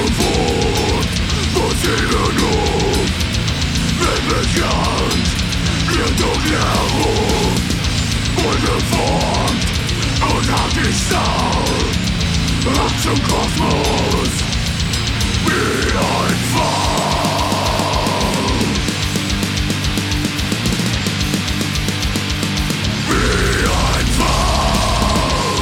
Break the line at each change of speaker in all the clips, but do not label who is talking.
Wut muss ihnen um, wenn bekannt ihr dunkler Ruf ungeformt und hat die Stau ab zum Kosmos wie ein Pfau, wie ein Pfau.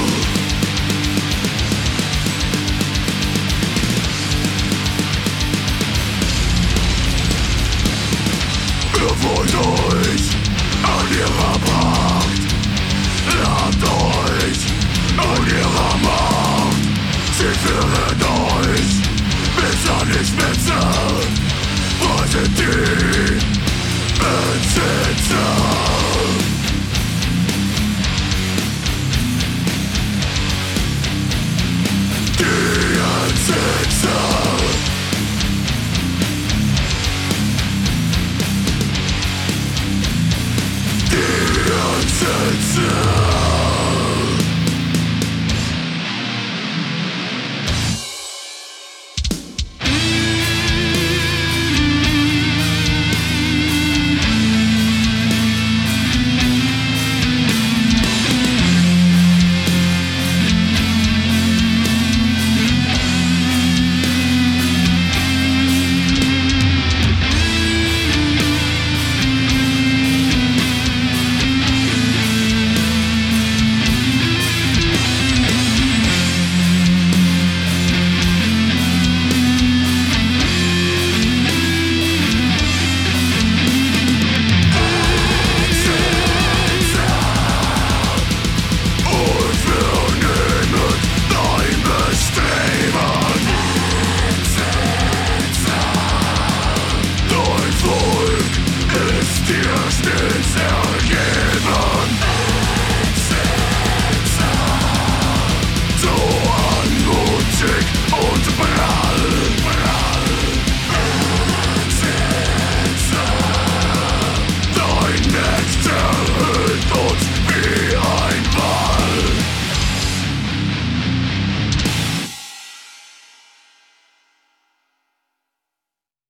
Ihr wollt euch an ihrer Pracht, labt euch an ihrer Macht. Sie führen euch bis an die Spitze. Wo sind die Besitzer? Die Besitzer. Die Besitzer.